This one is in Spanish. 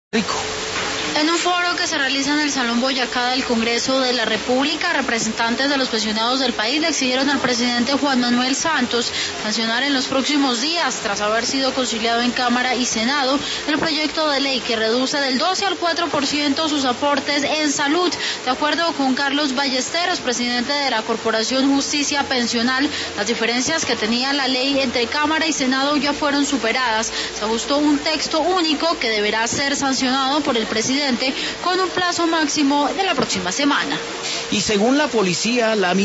En un foro que se realiza en el Salón Boyacá del Congreso de la República, representantes de los pensionados del país le exigieron al presidente Juan Manuel Santos sancionar en los próximos días, tras haber sido conciliado en Cámara y Senado, el proyecto de ley que reduce del 12 al 4% sus aportes en salud. De acuerdo con Carlos Ballesteros, presidente de la Corporación Justicia Pensional, las diferencias que tenía la ley entre Cámara y Senado ya fueron superadas. Se ajustó un texto único que deberá ser sancionado por el presidente con un plazo máximo de la próxima semana. Y según la policía, la